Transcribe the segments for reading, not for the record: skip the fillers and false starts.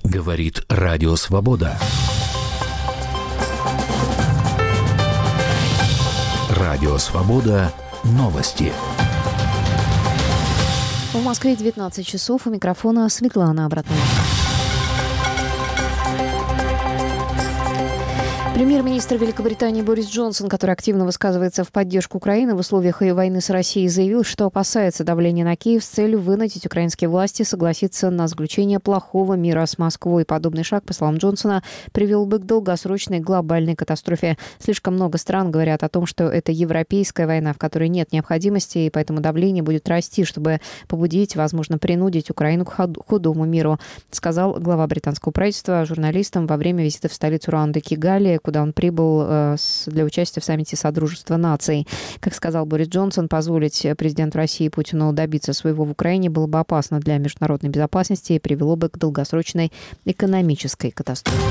Говорит Радио Свобода. Радио Свобода. Новости. В Москве 19 часов. У микрофона Светлана Абратнова. Премьер-министр Великобритании Борис Джонсон, который активно высказывается в поддержку Украины в условиях ее войны с Россией, заявил, что опасается давления на Киев с целью вынудить украинские власти согласиться на заключение плохого мира с Москвой. Подобный шаг, по словам Джонсона, привел бы к долгосрочной глобальной катастрофе. Слишком много стран говорят о том, что это европейская война, в которой нет необходимости, и поэтому давление будет расти, чтобы побудить, возможно, принудить Украину к худому миру, сказал глава британского правительства журналистам во время визита в столицу Руанды Кигали, куда он прибыл для участия в саммите Содружества наций. Как сказал Борис Джонсон, позволить президенту России Путину добиться своего в Украине было бы опасно для международной безопасности и привело бы к долгосрочной экономической катастрофе.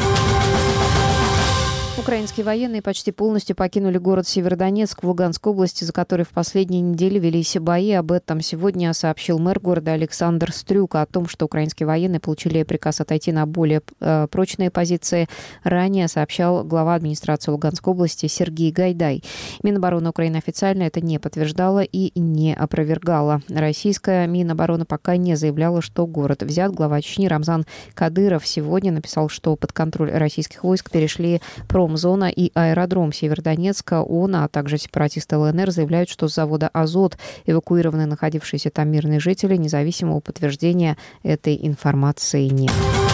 Украинские военные почти полностью покинули город Северодонецк в Луганской области, за который в последние недели велись бои. Об этом сегодня сообщил мэр города Александр Стрюк. О том, что украинские военные получили приказ отойти на более прочные позиции, ранее сообщал глава администрации Луганской области Сергей Гайдай. Минобороны Украины официально это не подтверждала и не опровергала. Российская Минобороны пока не заявляла, что город взят. Глава Чечни Рамзан Кадыров сегодня написал, что под контроль российских войск перешли промзона и аэродром Северодонецка. Он, а также сепаратисты ЛНР заявляют, что с завода «Азот» эвакуированы находившиеся там мирные жители. Независимого подтверждения этой информации нет.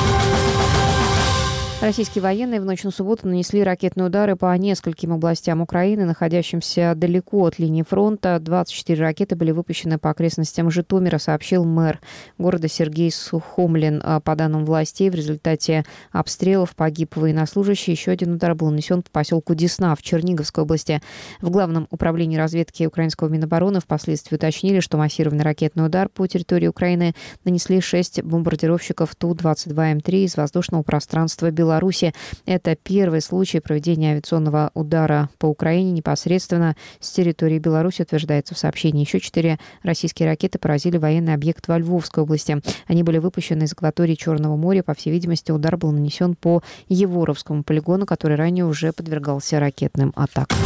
Российские военные в ночь на субботу нанесли ракетные удары по нескольким областям Украины, находящимся далеко от линии фронта. 24 ракеты были выпущены по окрестностям Житомира, сообщил мэр города Сергей Сухомлин. По данным властей, в результате обстрелов погиб военнослужащий. Еще один удар был нанесен по поселку Десна в Черниговской области. В Главном управлении разведки украинского Минобороны впоследствии уточнили, что массированный ракетный удар по территории Украины нанесли 6 бомбардировщиков Ту-22М3 из воздушного пространства Беларуси. Это первый случай проведения авиационного удара по Украине непосредственно с территории Беларуси, утверждается в сообщении. Еще 4 российские ракеты поразили военный объект во Львовской области. Они были выпущены из акватории Черного моря. По всей видимости, удар был нанесен по Еворовскому полигону, который ранее уже подвергался ракетным атакам.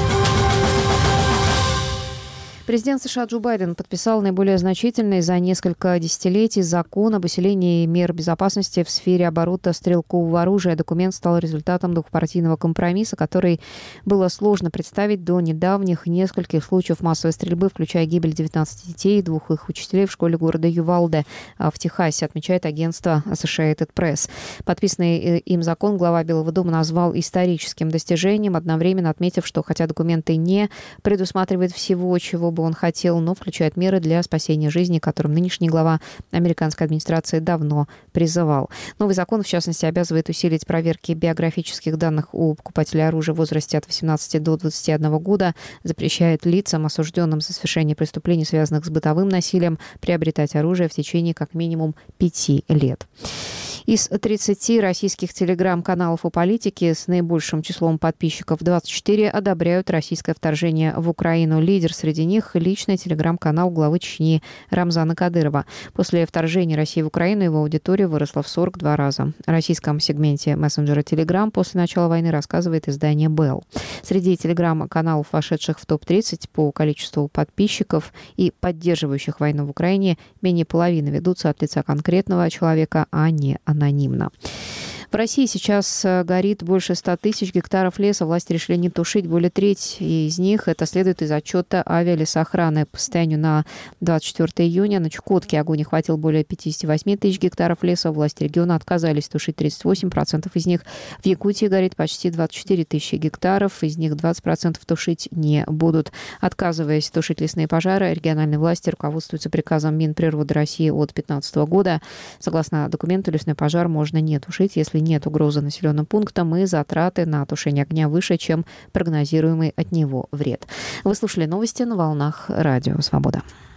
Президент США Джо Байден подписал наиболее значительный за несколько десятилетий закон об усилении мер безопасности в сфере оборота стрелкового оружия. Документ стал результатом двухпартийного компромисса, который было сложно представить до недавних нескольких случаев массовой стрельбы, включая гибель 19 детей и 2 их учителей в школе города Ювалде в Техасе, отмечает агентство Associated Press. Подписанный им закон глава Белого дома назвал историческим достижением, одновременно отметив, что хотя документы не предусматривают всего, чего бы он хотел, но включает меры для спасения жизни, которым нынешний глава американской администрации давно призывал. Новый закон, в частности, обязывает усилить проверки биографических данных у покупателей оружия в возрасте от 18 до 21 года, запрещает лицам, осужденным за совершение преступлений, связанных с бытовым насилием, приобретать оружие в течение как минимум 5 лет. Из 30 российских телеграм-каналов о политике с наибольшим числом подписчиков 24 одобряют российское вторжение в Украину. Лидер среди них – личный телеграм-канал главы Чечни Рамзана Кадырова. После вторжения России в Украину его аудитория выросла в 42 раза. О российском сегменте мессенджера Telegram после начала войны рассказывает издание Bell. Среди телеграм-каналов, вошедших в топ-30 по количеству подписчиков и поддерживающих войну в Украине, менее половины ведутся от лица конкретного человека, а не анонимно. В России сейчас горит больше 100 тысяч гектаров леса. Власти решили не тушить более трети из них. Это следует из отчета авиалесоохраны. По состоянию на 24 июня на Чукотке огонь охватил более 58 тысяч гектаров леса. Власти региона отказались тушить 38% из них. В Якутии горит почти 24 тысячи гектаров. Из них 20% тушить не будут. Отказываясь тушить лесные пожары, региональные власти руководствуются приказом Минприроды России от 2015 года. Согласно документу, лесной пожар можно не тушить, если нет угрозы населенным пунктам и затраты на тушение огня выше, чем прогнозируемый от него вред. Вы слушали новости на волнах Радио Свобода.